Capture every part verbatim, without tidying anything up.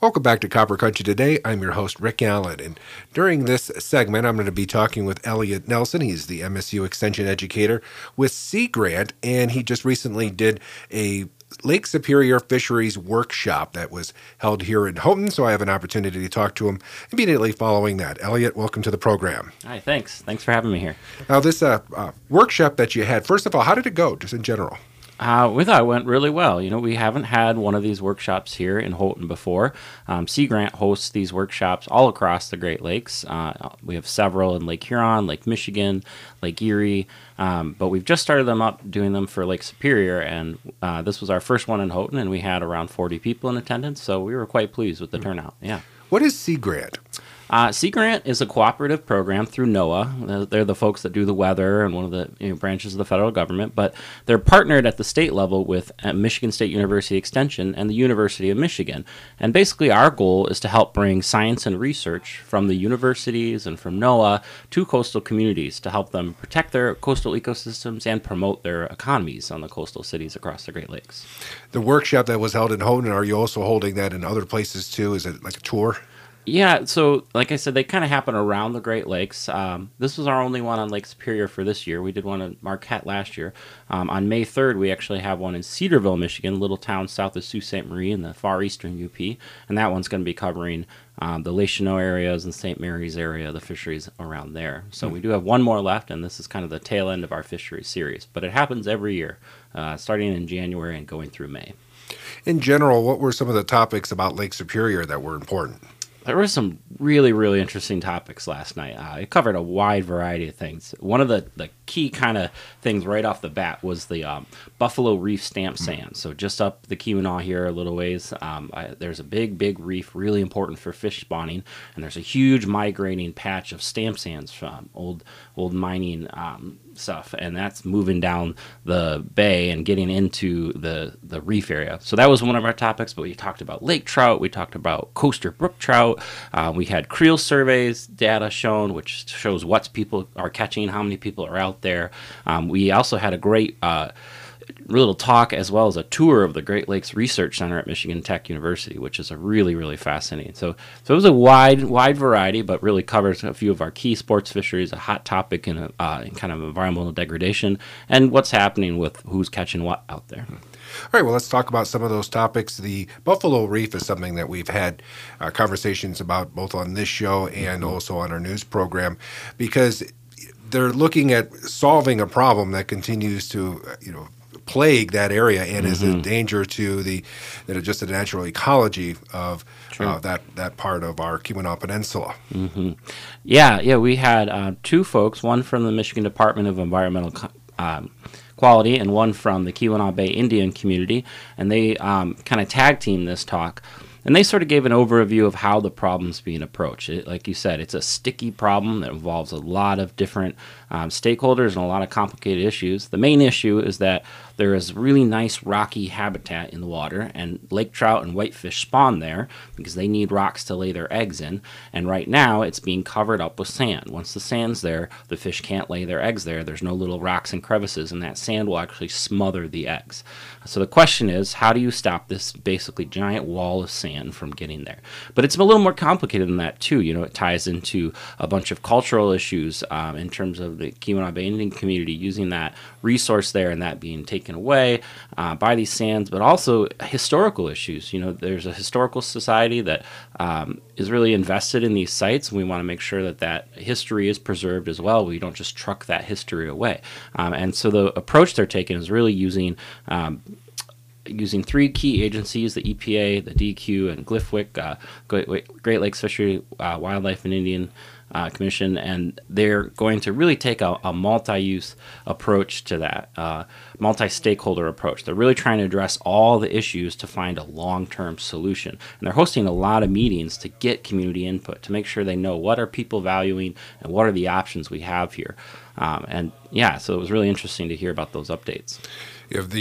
Welcome back to Copper Country Today. I'm your host, Rick Allen. And during this segment, I'm going to be talking with Elliot Nelson. He's the M S U Extension Educator with Sea Grant, and he just recently did a Lake Superior Fisheries Workshop that was held here in Houghton, so I have an opportunity to talk to him immediately following that. Elliot, welcome to the program. Hi, thanks. Thanks for having me here. Now, this uh, uh, workshop that you had, first of all, how did it go, just in general? Uh, we thought it went really well. You know, we haven't had one of these workshops here in Houghton before. Um, Sea Grant hosts these workshops all across the Great Lakes. Uh, we have several in Lake Huron, Lake Michigan, Lake Erie, um, but we've just started them up, doing them for Lake Superior, and uh, this was our first one in Houghton, and we had around forty people in attendance, so we were quite pleased with the turnout. Yeah. What is Sea Grant? Uh, Sea Grant is a cooperative program through NOAA. They're the folks that do the weather and one of the you know, branches of the federal government, but they're partnered at the state level with uh, Michigan State University Extension and the University of Michigan. And basically our goal is to help bring science and research from the universities and from NOAA to coastal communities to help them protect their coastal ecosystems and promote their economies on the coastal cities across the Great Lakes. The workshop that was held in Houghton, are you also holding that in other places too? Is it like a tour? Yeah, so like I said, they kind of happen around the Great Lakes. Um, this was our only one on Lake Superior for this year. We did one in Marquette last year. Um, on May third, we actually have one in Cedarville, Michigan, a little town south of Sault Ste. Marie in the far eastern U P. And that one's going to be covering um, the Lake Chanot areas and Saint Mary's area, the fisheries around there. So mm-hmm. we do have one more left, and this is kind of the tail end of our fisheries series. But it happens every year, uh, starting in January and going through May. In general, what were some of the topics about Lake Superior that were important? There were some really, really interesting topics last night. Uh, it covered a wide variety of things. One of the, the key kind of things right off the bat was the um, Buffalo Reef stamp sand. So just up the Keweenaw here a little ways, um, I, there's a big, big reef, really important for fish spawning, and there's a huge migrating patch of stamp sands from old, old mining um, stuff, and that's moving down the bay and getting into the, the reef area. So that was one of our topics, but we talked about lake trout, we talked about coaster brook trout, uh, we had creel surveys data shown, which shows what people are catching, how many people are out there. Um, we also had a great uh, little talk as well as a tour of the Great Lakes Research Center at Michigan Tech University, which is a really, really fascinating. So, so it was a wide, wide variety, but really covers a few of our key sports fisheries, a hot topic in, a, uh, in kind of environmental degradation, and what's happening with who's catching what out there. All right, well, let's talk about some of those topics. The Buffalo Reef is something that we've had uh, conversations about both on this show and also on our news program, because they're looking at solving a problem that continues to, you know, plague that area and mm-hmm. is a danger to the, you know, just the natural ecology of uh, that that part of our Keweenaw Peninsula. Mm-hmm. Yeah, yeah, we had uh, two folks, one from the Michigan Department of Environmental um, Quality and one from the Keweenaw Bay Indian community, and they um, kind of tag teamed this talk. And they sort of gave an overview of how the problem's being approached. It, like you said, it's a sticky problem that involves a lot of different um, stakeholders and a lot of complicated issues. The main issue is that there is really nice rocky habitat in the water, and lake trout and whitefish spawn there because they need rocks to lay their eggs in. And right now, it's being covered up with sand. Once the sand's there, the fish can't lay their eggs there. There's no little rocks and crevices, and that sand will actually smother the eggs. So the question is, how do you stop this basically giant wall of sand from getting there? But it's a little more complicated than that, too. You know, it ties into a bunch of cultural issues um, in terms of the Keweenaw Bay Indian community using that resource there and that being taken away uh, by these sands, but also historical issues. You know, there's a historical society that um, is really invested in these sites, and we want to make sure that that history is preserved as well. We don't just truck that history away. Um, and so the approach they're taking is really using um, using three key agencies, the E P A, the D E Q, and GLFWC, uh, Great Lakes Fishery, uh, Wildlife and Indian uh, Commission, and they're going to really take a, a multi-use approach to that, uh, multi-stakeholder approach. They're really trying to address all the issues to find a long-term solution. And they're hosting a lot of meetings to get community input, to make sure they know what are people valuing and what are the options we have here. Um, and yeah, so it was really interesting to hear about those updates. If the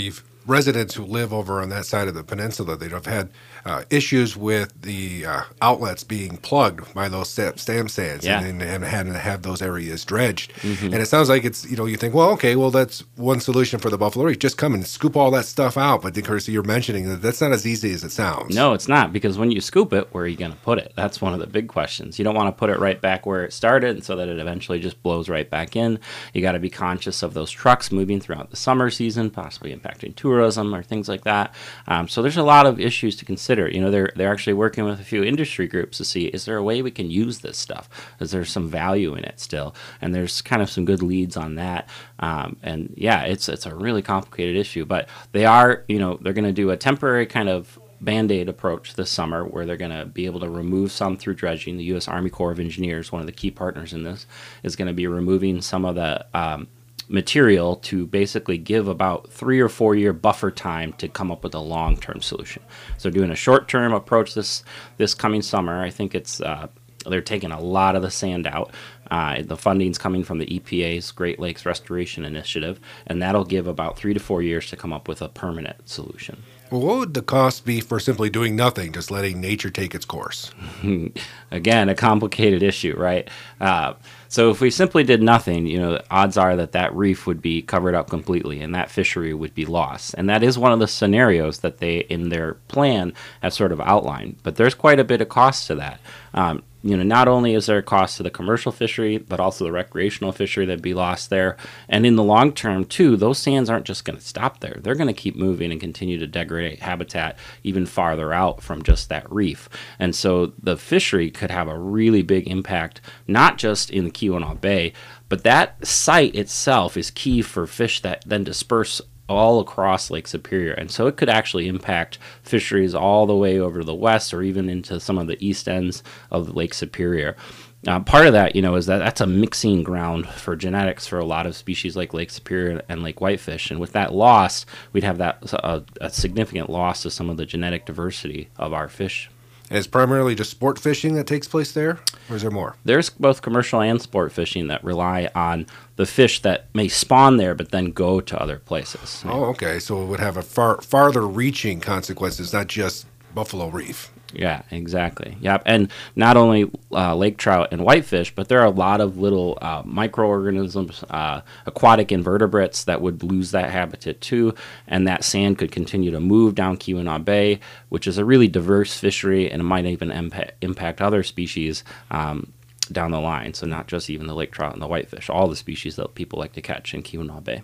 residents who live over on that side of the peninsula that have had uh, issues with the uh, outlets being plugged by those sta- stem stands Yeah. and, and having to have those areas dredged. Mm-hmm. And it sounds like it's, you know, you think, well, okay, well, that's one solution for the Buffalo Reef. Just come and scoop all that stuff out. But, of course, you're mentioning that that's not as easy as it sounds. No, it's not, because when you scoop it, where are you going to put it? That's one of the big questions. You don't want to put it right back where it started so that it eventually just blows right back in. You got to be conscious of those trucks moving throughout the summer season, possibly impacting tourism or things like that. Um, so there's a lot of issues to consider. You know, they're they're actually working with a few industry groups to see, is there a way we can use this stuff? Is there some value in it still? And there's kind of some good leads on that. Um, and yeah, it's it's a really complicated issue, but they are, you know, they're going to do a temporary kind of Band-Aid approach this summer where they're going to be able to remove some through dredging. The U S Army Corps of Engineers, one of the key partners in this, is going to be removing some of the um, material to basically give about three or four year buffer time to come up with a long-term solution. So doing a short-term approach this this coming summer. I think it's uh, they're taking a lot of the sand out. Uh, the funding's coming from the E P A's Great Lakes Restoration Initiative, and that'll give about three to four years to come up with a permanent solution. Well, what would the cost be for simply doing nothing, just letting nature take its course? Again, a complicated issue, right? Uh, so if we simply did nothing, you know, odds are that that reef would be covered up completely and that fishery would be lost. And that is one of the scenarios that they, in their plan, have sort of outlined. But there's quite a bit of cost to that. Um, you know, not only is there a cost to the commercial fishery, but also the recreational fishery that'd be lost there. And in the long term, too, those sands aren't just going to stop there. They're going to keep moving and continue to degrade habitat even farther out from just that reef. And so the fishery could have a really big impact, not just in the Keweenaw Bay, but that site itself is key for fish that then disperse all across Lake Superior. And so it could actually impact fisheries all the way over to the west or even into some of the east ends of Lake Superior. Uh, part of that, you know, is that that's a mixing ground for genetics for a lot of species like Lake Superior and Lake Whitefish. And with that loss, we'd have that a, a significant loss to some of the genetic diversity of our fish. And it's primarily just sport fishing that takes place there, or is there more? There's both commercial and sport fishing that rely on the fish that may spawn there but then go to other places. Oh, okay. So it would have a far farther reaching consequences, not just Buffalo Reef. Yeah, exactly. Yep. And not only uh, lake trout and whitefish, but there are a lot of little uh, microorganisms, uh, aquatic invertebrates that would lose that habitat too. And that sand could continue to move down Keweenaw Bay, which is a really diverse fishery, and it might even impa- impact other species um, down the line. So not just even the lake trout and the whitefish, all the species that people like to catch in Keweenaw Bay.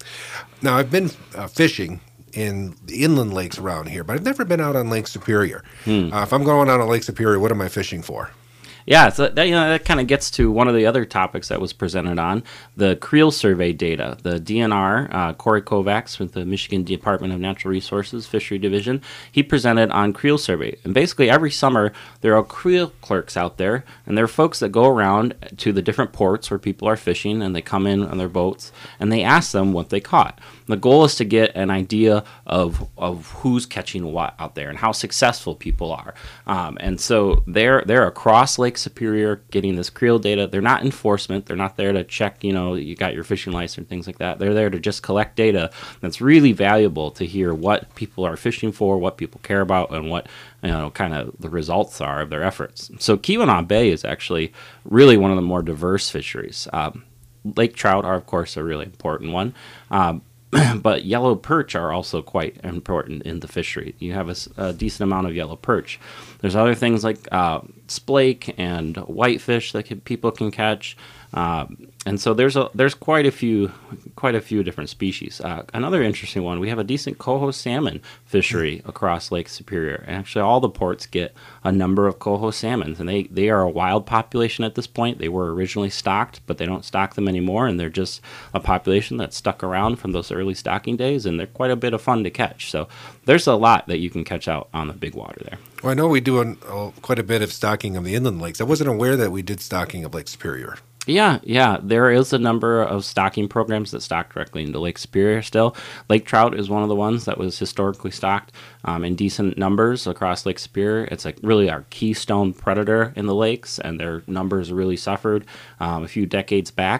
Now, I've been uh, fishing in the inland lakes around here, but I've never been out on Lake Superior. Hmm. Uh, if I'm going out on Lake Superior, what am I fishing for? Yeah, so that, you know, that kind of gets to one of the other topics that was presented on, the creel survey data. The D N R, uh, Corey Kovacs with the Michigan Department of Natural Resources Fishery Division, he presented on creel survey. And basically every summer there are creel clerks out there, and there are folks that go around to the different ports where people are fishing, and they come in on their boats, and they ask them what they caught. The goal is to get an idea of of who's catching what out there and how successful people are. Um, and so they're they're across Lake Superior getting this creel data. They're not enforcement. They're not there to check, you know, you got your fishing license or things like that. They're there to just collect data that's really valuable to hear what people are fishing for, what people care about, and what, you know, kind of the results are of their efforts. So Keweenaw Bay is actually really one of the more diverse fisheries. Um, lake trout are, of course, a really important one. Um, but yellow perch are also quite important in the fishery. You have a, a decent amount of yellow perch. There's other things like uh, splake and whitefish that can, people can catch. Um, and so there's a there's quite a few quite a few different species. Uh, another interesting one, we have a decent coho salmon fishery across Lake Superior. And actually all the ports get a number of coho salmons, and they, they are a wild population at this point. They were originally stocked, but they don't stock them anymore, and they're just a population that's stuck around from those early stocking days, and they're quite a bit of fun to catch. So there's a lot that you can catch out on the big water there. Well, I know we do an, uh, quite a bit of stocking of the inland lakes. I wasn't aware that we did stocking of Lake Superior. Yeah, yeah. There is a number of stocking programs that stock directly into Lake Superior still. Lake trout is one of the ones that was historically stocked um, in decent numbers across Lake Superior. It's like really our keystone predator in the lakes, and their numbers really suffered um, a few decades back.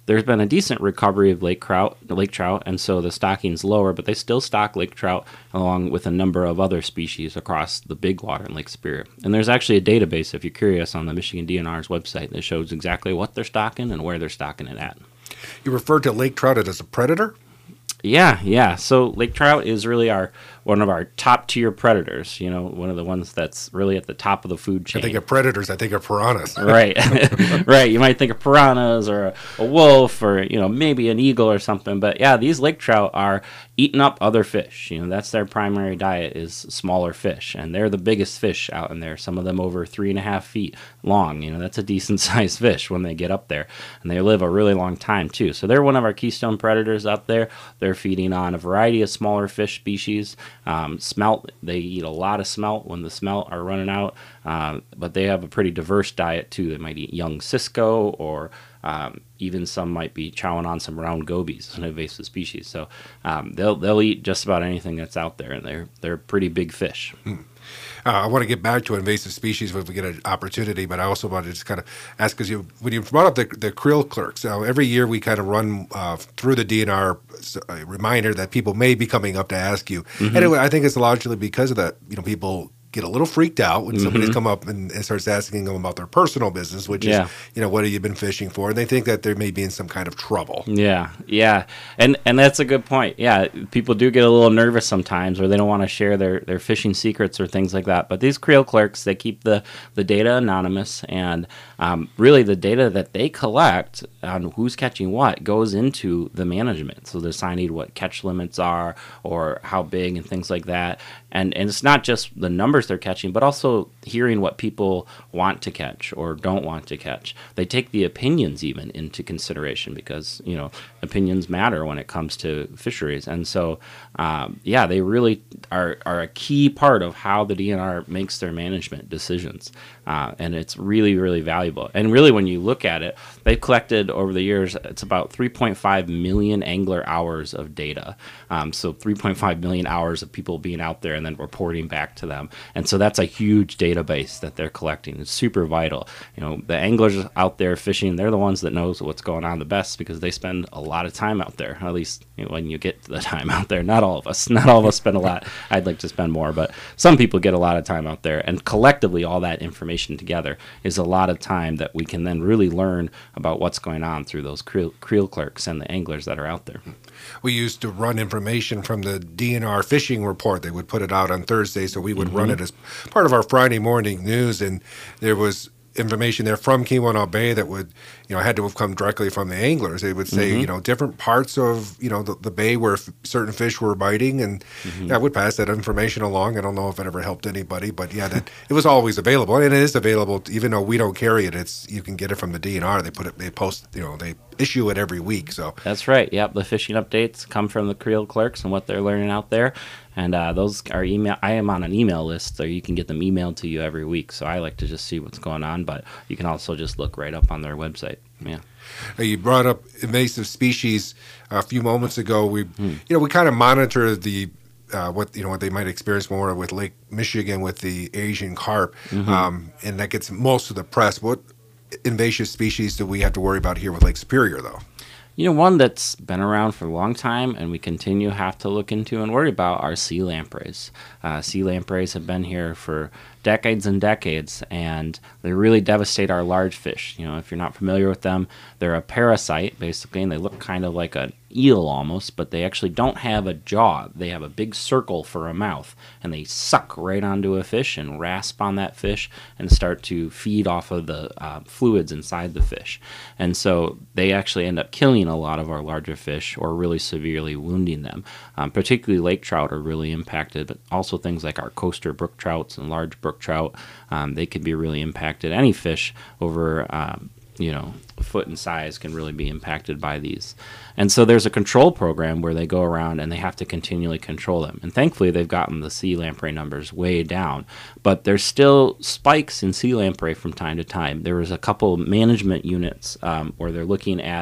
there's been a decent recovery of lake trout, lake trout, and so the stocking's lower, but they still stock lake trout along with a number of other species across the big water in Lake Superior. And there's actually a database, if you're curious, on the Michigan D N R's website that shows exactly what they're stocking and where they're stocking it at. You referred to lake trout as a predator? Yeah, yeah. So lake trout is really our one of our top tier predators. You know, one of the ones that's really at the top of the food chain. I think of predators. I think of piranhas. Right, right. You might think of piranhas or a, a wolf or you know maybe an eagle or something. But yeah, these lake trout are eating up other fish. You know, that's their primary diet is smaller fish, and they're the biggest fish out in there. Some of them over three and a half feet long. You know, that's a decent sized fish when they get up there, and they live a really long time too. So they're one of our keystone predators up there. They're feeding on a variety of smaller fish species. Um, smelt, they eat a lot of smelt when the smelt are running out, um, but they have a pretty diverse diet too. They might eat young cisco, or um, even some might be chowing on some round gobies, an invasive species. So um, they'll they'll eat just about anything that's out there, and they're they're pretty big fish. Hmm. Uh, I want to get back to invasive species if we get an opportunity, but I also want to just kind of ask, because you, when you brought up the, the creel clerks, uh, every year we kind of run uh, through the D N R a reminder that people may be coming up to ask you. Mm-hmm. And it, I think it's largely because of that, you know, people get a little freaked out when mm-hmm. somebody's come up and, and starts asking them about their personal business, which yeah. is, you know, what have you been fishing for? And they think that they may be in some kind of trouble. Yeah, yeah. And and that's a good point. Yeah, people do get a little nervous sometimes, or they don't want to share their, their fishing secrets or things like that. But these creel clerks, they keep the, the data anonymous, and um, really the data that they collect on who's catching what goes into the management. So they're deciding what catch limits are or how big and things like that. And and it's not just the numbers they're catching, but also hearing what people want to catch or don't want to catch. They take the opinions even into consideration, because, you know, opinions matter when it comes to fisheries. And so, um, yeah, they really are, are a key part of how the D N R makes their management decisions. Uh, and it's really, really valuable. And really, when you look at it, they've collected over the years, it's about three point five million angler hours of data. Um, so three point five million hours of people being out there and then reporting back to them. And so that's a huge database that they're collecting. It's super vital. You know, the anglers out there fishing, they're the ones that knows what's going on the best, because they spend a lot of time out there, at least you know, when you get to the time out there. Not all of us. Not all of us spend a lot. I'd like to spend more, but some people get a lot of time out there. And collectively, all that information together is a lot of time that we can then really learn about what's going on through those creel, creel clerks and the anglers that are out there. We used to run information from the D N R fishing report. They would put it out on Thursday, so we would mm-hmm. run it as part of our Friday morning news, and there was information there from Keweenaw Bay that would, you know, had to have come directly from the anglers. They would say, mm-hmm. you know, different parts of, you know, the, the bay where f- certain fish were biting, and mm-hmm. yeah, I would pass that information along. I don't know if it ever helped anybody, but yeah, that it was always available, and it is available, even though we don't carry it. It's you can get it from the D N R. They put it, they post, you know, they issue it every week. So that's right. Yep, the fishing updates come from the creel clerks and what they're learning out there. And uh, those are email. I am on an email list, so you can get them emailed to you every week. So I like to just see what's going on, but you can also just look right up on their website. Yeah. You brought up invasive species a few moments ago. We, hmm. you know, we kind of monitor the uh, what you know what they might experience more with Lake Michigan with the Asian carp, mm-hmm. um, and that gets most of the press. What invasive species do we have to worry about here with Lake Superior, though? You know, one that's been around for a long time and we continue to have to look into and worry about are sea lampreys. Uh, sea lampreys have been here for decades and decades, and they really devastate our large fish. You know, if you're not familiar with them, they're a parasite, basically, and they look kind of like an eel almost, but they actually don't have a jaw. They have a big circle for a mouth, and they suck right onto a fish and rasp on that fish and start to feed off of the uh, fluids inside the fish. And so they actually end up killing a lot of our larger fish or really severely wounding them. Um, particularly lake trout are really impacted, but also things like our coaster brook trouts and large brook trout, um, they could be really impacted. Any fish over um, you know, a foot in size can really be impacted by these. And so there's a control program where they go around and they have to continually control them. And thankfully, they've gotten the sea lamprey numbers way down. But there's still spikes in sea lamprey from time to time. There was a couple management units um, where they're looking at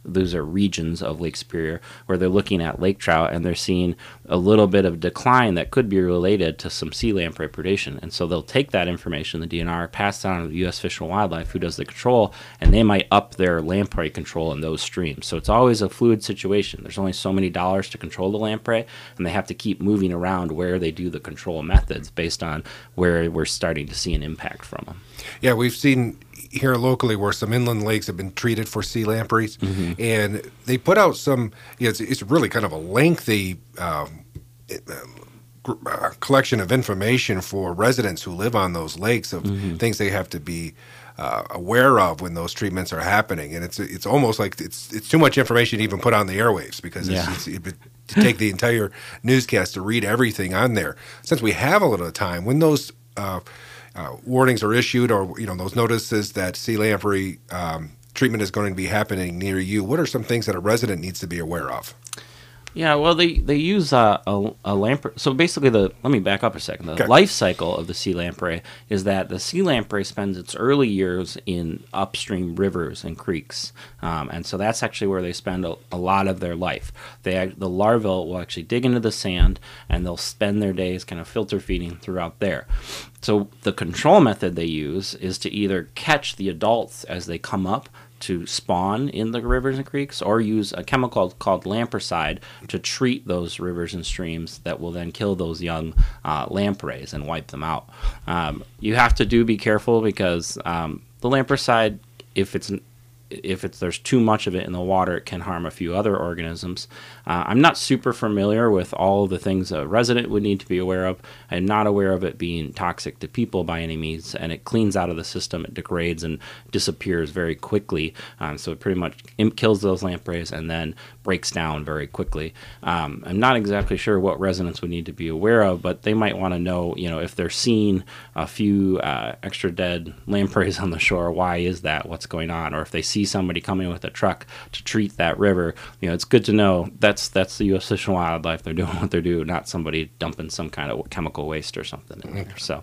those are regions of Lake Superior where they're looking at lake trout and they're seeing a little bit of decline that could be related to some sea lamprey predation. And so they'll take that information, the D N R, pass it on to the U S Fish and Wildlife, who does the control, and they might up their lamprey control in those streams. So it's always a fluid situation. There's only so many dollars to control the lamprey, and they have to keep moving around where they do the control methods based on where we're starting to see an impact from them. Yeah, we've seen here locally where some inland lakes have been treated for sea lampreys, mm-hmm. and they put out some, you know, it's, it's really kind of a lengthy um, uh, collection of information for residents who live on those lakes of mm-hmm. things they have to be uh, aware of when those treatments are happening. And it's it's almost like it's it's too much information to even put on the airwaves, because it's, yeah. it's, it, to take the entire newscast to read everything on there. Since we have a little time, when those uh, uh, warnings are issued, or you know those notices that sea lamprey um, treatment is going to be happening near you, what are some things that a resident needs to be aware of? Yeah, well, they, they use uh, a, a lamprey. So basically, the let me back up a second. The okay. life cycle of the sea lamprey is that the sea lamprey spends its early years in upstream rivers and creeks. Um, and so that's actually where they spend a, a lot of their life. They The larvae will actually dig into the sand, and they'll spend their days kind of filter feeding throughout there. So the control method they use is to either catch the adults as they come up to spawn in the rivers and creeks, or use a chemical called lampricide to treat those rivers and streams that will then kill those young uh, lampreys and wipe them out. Um, you have to do be careful, because um, the lampricide, if it's if it's there's too much of it in the water, it can harm a few other organisms. Uh, I'm not super familiar with all of the things a resident would need to be aware of. I'm not aware of it being toxic to people by any means, and it cleans out of the system. It degrades and disappears very quickly, um, so it pretty much kills those lampreys and then breaks down very quickly. Um, I'm not exactly sure what residents would need to be aware of, but they might want to know, you know, if they're seeing a few uh, extra dead lampreys on the shore, why is that? What's going on? Or if they see somebody coming with a truck to treat that river, you know, it's good to know that's that's the U S Fish and Wildlife. They're doing what they're doing, not somebody dumping some kind of chemical waste or something in there. So,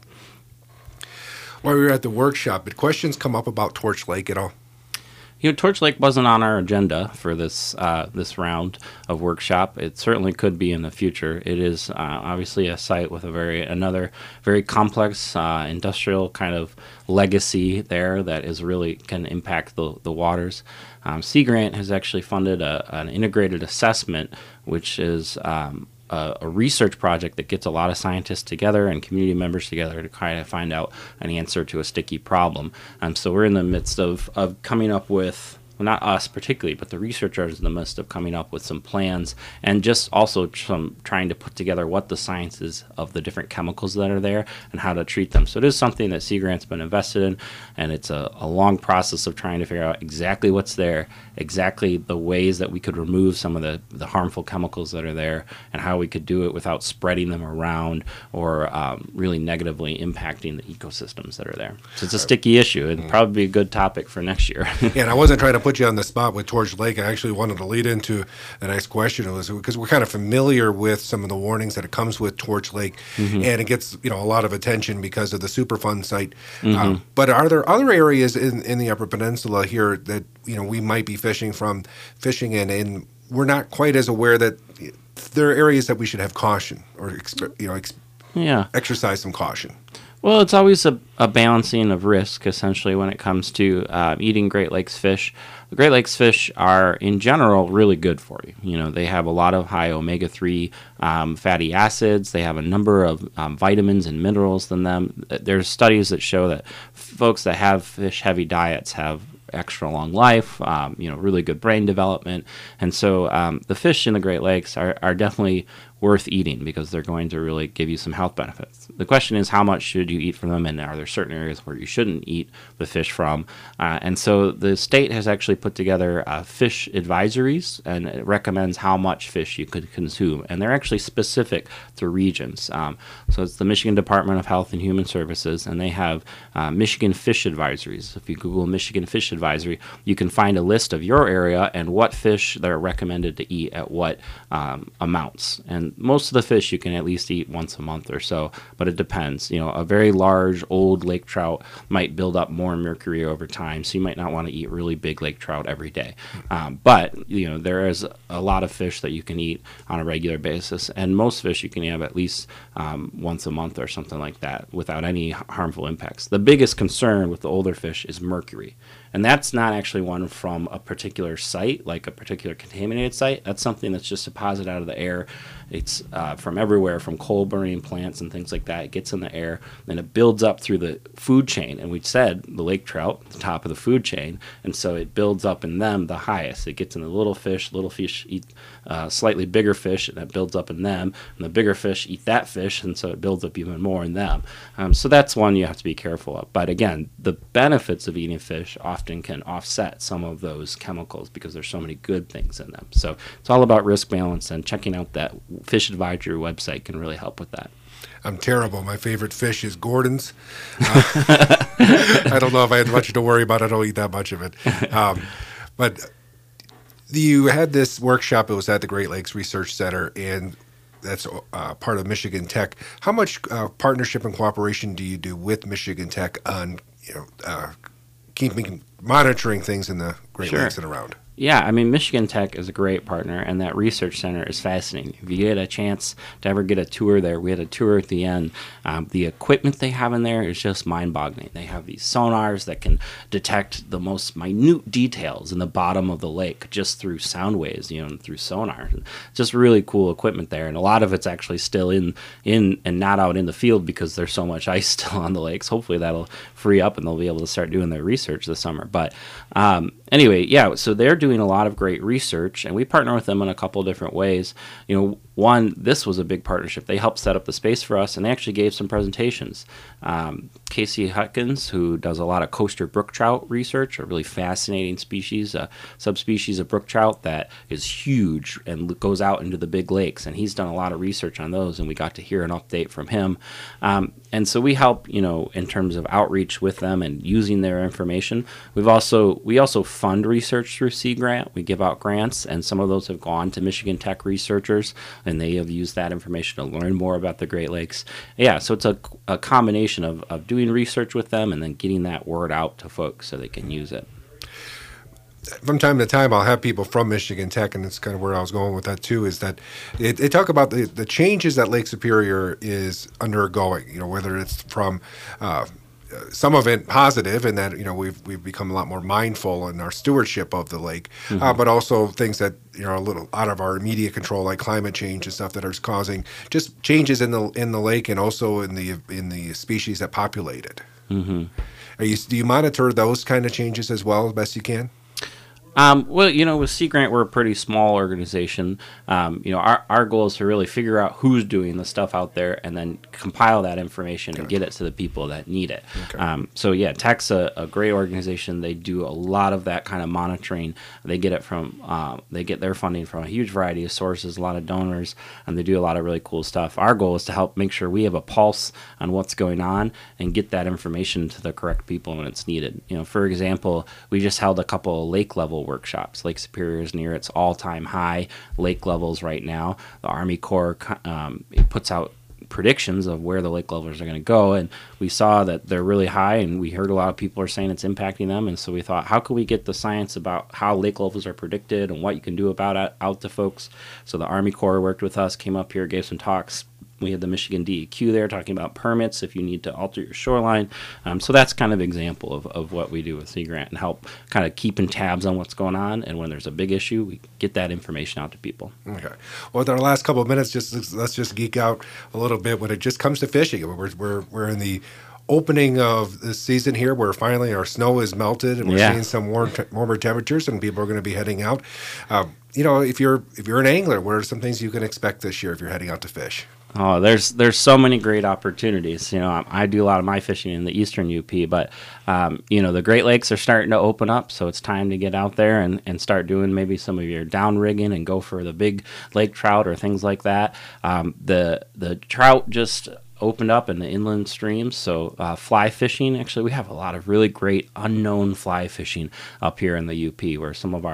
while we were at the workshop, did questions come up about Torch Lake at all? You know, Torch Lake wasn't on our agenda for this uh, this round of workshop. It certainly could be in the future. It is uh, obviously a site with a very another very complex uh, industrial kind of legacy there that is really can impact the the waters. Um, Sea Grant has actually funded a, an integrated assessment, which is um, A, a research project that gets a lot of scientists together and community members together to kind of find out an answer to a sticky problem. Um, so we're in the midst of, of coming up with, well, not us particularly, but the researchers in the midst of coming up with some plans, and just also some trying to put together what the science is of the different chemicals that are there and how to treat them. So it is something that Sea Grant's been invested in, and it's a, a long process of trying to figure out exactly what's there, exactly the ways that we could remove some of the, the harmful chemicals that are there, and how we could do it without spreading them around or um, really negatively impacting the ecosystems that are there. So it's a sticky issue. It'd probably be a good topic for next year. Yeah, and I wasn't trying to put you on the spot with Torch Lake. I actually wanted to lead into the next question. It was because we're kind of familiar with some of the warnings that it comes with Torch Lake, mm-hmm. and it gets you know a lot of attention because of the Superfund site. Mm-hmm. Um, but are there other areas in, in the Upper Peninsula here that you know we might be fishing from, fishing in, and we're not quite as aware that there are areas that we should have caution or exp- you know ex- yeah. exercise some caution? Well, it's always a, a balancing of risk, essentially, when it comes to uh, eating Great Lakes fish. The Great Lakes fish are, in general, really good for you. You know, they have a lot of high omega three um, fatty acids. They have a number of um, vitamins and minerals in them. There's studies that show that folks that have fish-heavy diets have extra long life, um, you know, really good brain development. And so um, the fish in the Great Lakes are, are definitely worth eating because they're going to really give you some health benefits. The question is, how much should you eat from them, and are there certain areas where you shouldn't eat the fish from? Uh, and so the state has actually put together uh, fish advisories, and it recommends how much fish you could consume. And they're actually specific to regions. Um, so it's the Michigan Department of Health and Human Services, and they have uh, Michigan Fish Advisories. If you Google Michigan Fish Advisory, you can find a list of your area and what fish they're recommended to eat at what um, amounts. And and most of the fish you can at least eat once a month or so, but it depends. You know, a very large old lake trout might build up more mercury over time, so you might not want to eat really big lake trout every day. Um, but you know, there is a lot of fish that you can eat on a regular basis, and most fish you can have at least um, once a month or something like that without any harmful impacts. The biggest concern with the older fish is mercury. And that's not actually one from a particular site, like a particular contaminated site. That's something that's just deposited out of the air. It's uh, from everywhere, from coal burning plants and things like that. It gets in the air, and it builds up through the food chain. And we said the lake trout, the top of the food chain, and so it builds up in them the highest. It gets in the little fish. Little fish eat uh, slightly bigger fish, and that builds up in them. And the bigger fish eat that fish, and so it builds up even more in them. Um, so that's one you have to be careful of. But again, the benefits of eating fish often can offset some of those chemicals because there's so many good things in them. So it's all about risk balance, and checking out that Fish Advisory website can really help with that. I'm terrible. My favorite fish is Gordon's. Uh, I don't know if I had much to worry about. I don't eat that much of it. Um, but you had this workshop. It was at the Great Lakes Research Center, and that's uh, part of Michigan Tech. How much uh, partnership and cooperation do you do with Michigan Tech on, you know, uh, keeping monitoring things in the Great Sure. Lakes and around? Yeah, I mean, Michigan Tech is a great partner, and that research center is fascinating. If you get a chance to ever get a tour there, we had a tour at the end. Um, the equipment they have in there is just mind-boggling. They have these sonars that can detect the most minute details in the bottom of the lake just through sound waves, you know, through sonar. Just really cool equipment there, and a lot of it's actually still in, in and not out in the field because there's so much ice still on the lakes. Hopefully that'll free up and they'll be able to start doing their research this summer. But um, anyway, yeah, so they're doing a lot of great research, and we partner with them in a couple of different ways. You know, one, this was a big partnership. They helped set up the space for us, and they actually gave some presentations. Um, Casey Hutkins, who does a lot of coaster brook trout research, a really fascinating species, a subspecies of brook trout that is huge and goes out into the big lakes, and he's done a lot of research on those, and we got to hear an update from him. Um, and so we help, you know, in terms of outreach with them and using their information. We've also we also fund research through Sea Grant. We give out grants, and some of those have gone to Michigan Tech researchers, and they have used that information to learn more about the Great Lakes. Yeah, so it's a, a combination of, of doing research with them and then getting that word out to folks so they can use it. From time to time, I'll have people from Michigan Tech, and it's kind of where I was going with that too, is that they, they talk about the, the changes that Lake Superior is undergoing, you know, whether it's from uh, some of it positive in that, you know, we've we've become a lot more mindful in our stewardship of the lake, mm-hmm. uh, but also things that, you know, are a little out of our immediate control, like climate change and stuff that are causing just changes in the in the lake and also in the in the species that populate it. Mm-hmm. Are you, do you monitor those kind of changes as well as best you can? Um, well, you know, with Sea Grant, we're a pretty small organization. Um, you know, our, our goal is to really figure out who's doing the stuff out there and then compile that information and get it to the people that need it. Okay. Um, so, yeah, Tech's a, a great organization. They do a lot of that kind of monitoring. They get it from, uh, they get their funding from a huge variety of sources, a lot of donors, and they do a lot of really cool stuff. Our goal is to help make sure we have a pulse on what's going on and get that information to the correct people when it's needed. You know, for example, we just held a couple of lake level workshops. Lake Superior is near its all-time high lake levels right now. The Army Corps um, it puts out predictions of where the lake levels are going to go, and we saw that they're really high, and we heard a lot of people are saying it's impacting them, and so we thought, how can we get the science about how lake levels are predicted and what you can do about it out to folks? So the Army Corps worked with us, came up here, gave some talks. We had the Michigan D E Q there talking about permits if you need to alter your shoreline. Um, so that's kind of an example of, of what we do with Sea Grant and help kind of keeping tabs on what's going on. And when there's a big issue, we get that information out to people. Okay. Well, with our last couple of minutes, just let's just geek out a little bit when it just comes to fishing. We're we're we're in the opening of the season here, where finally our snow is melted and we're yeah. seeing some warm, warmer temperatures, and people are going to be heading out. Um, you know, if you're if you're an angler, what are some things you can expect this year if you're heading out to fish? Oh, there's there's so many great opportunities. You know, I do a lot of my fishing in the Eastern U P, but um, you know, the Great Lakes are starting to open up, so it's time to get out there and, and start doing maybe some of your down rigging and go for the big lake trout or things like that. Um, the the trout just opened up in the inland streams, so uh, fly fishing. Actually, we have a lot of really great unknown fly fishing up here in the U P, where some of our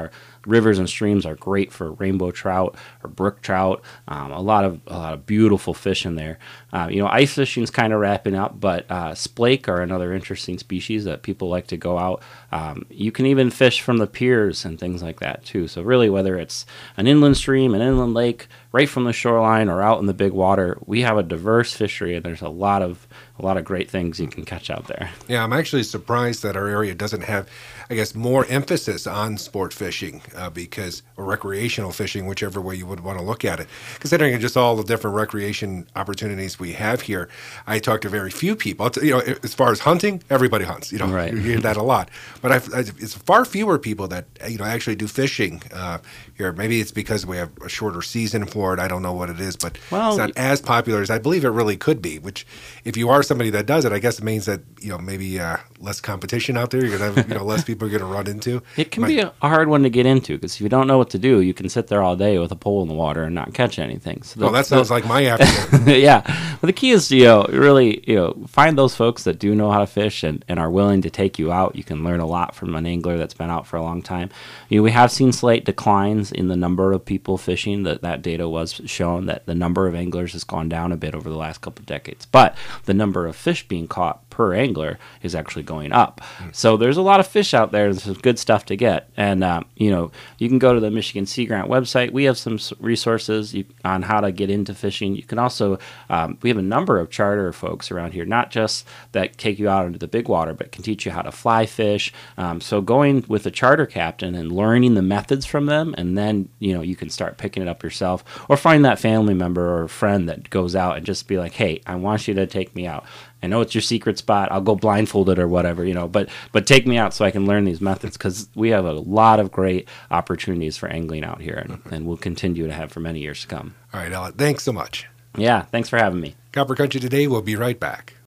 rivers and streams are great for rainbow trout or brook trout. Um, a lot of a lot of beautiful fish in there. Uh, you know, ice fishing is kind of wrapping up, but uh, splake are another interesting species that people like to go out. Um, you can even fish from the piers and things like that too. So really, whether it's an inland stream, an inland lake, right from the shoreline, or out in the big water, we have a diverse fishery, and there's a lot of a lot of great things you can catch out there. Yeah, I'm actually surprised that our area doesn't have, I guess, more emphasis on sport fishing uh, because, or recreational fishing, whichever way you would want to look at it. Considering just all the different recreation opportunities we have here, I talk to very few people. You know, as far as hunting, everybody hunts. You know, right. You hear that a lot. But I've, it's far fewer people that you know actually do fishing uh, here. Maybe it's because we have a shorter season for it. I don't know what it is, but well, it's not as popular as I believe it really could be. Which, if you are somebody that does it, I guess it means that you know maybe uh, less competition out there. You're gonna have you know less people you're gonna run into. It can Might. be a hard one to get into because if you don't know what to do, you can sit there all day with a pole in the water and not catch anything. So the, oh, that sounds the, like my afternoon. Yeah, but the key is to you know really you know find those folks that do know how to fish and, and are willing to take you out. You can learn a lot from an angler that's been out for a long time. You know, we have seen slight declines in the number of people fishing. That that data was shown that the number of anglers has gone down a bit over the last couple of decades, but the number of fish being caught per angler is actually going up. Mm. So there's a lot of fish out there. There's some good stuff to get. And, um, you know, you can go to the Michigan Sea Grant website. We have some resources you, on how to get into fishing. You can also, um, we have a number of charter folks around here, not just that take you out into the big water, but can teach you how to fly fish. Um, so going with a charter captain and learning the methods from them, and then, you know, you can start picking it up yourself or find that family member or friend that goes out and just be like, hey, I want you to take me out. I know it's your secret spot. I'll go blindfolded or whatever, you know, but but take me out so I can learn these methods because we have a lot of great opportunities for angling out here, and, and we'll continue to have for many years to come. All right, Ellen, thanks so much. Yeah, thanks for having me. Copper Country Today, we'll be right back.